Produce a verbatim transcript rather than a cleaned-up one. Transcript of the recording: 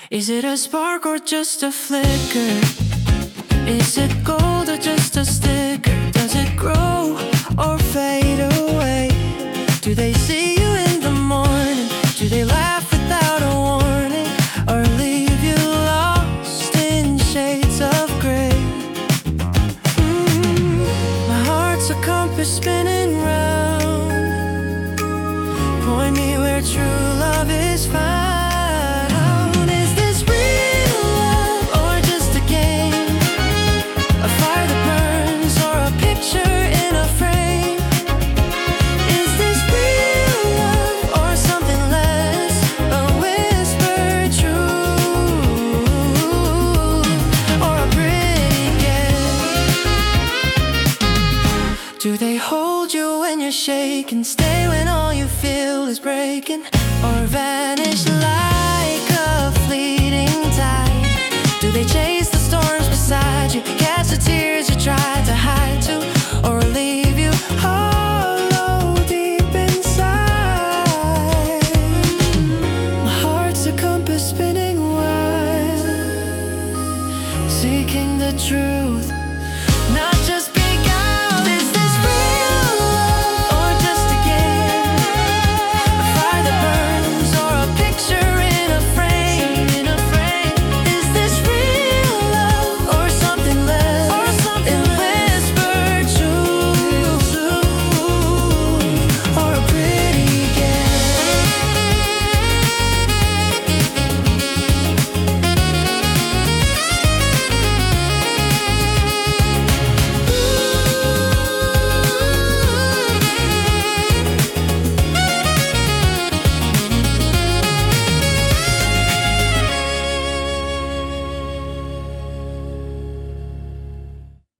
Is it a spark or just a flicker? Is it gold or just a sticker? Does it grow or fade away? Do they see you in the morning? Do they laugh without a warning? Or leave you lost in shades of gray? mm, My heart's a compass spinning round. Point me where true love is found. Do they hold you when you're shaking, stay when all you feel is breaking, or vanish like a fleeting tide? Do they chase the storms beside you, catch the tears you try to hide too, or leave you hollow deep inside? My heart's a compass spinning wild, seeking the truth.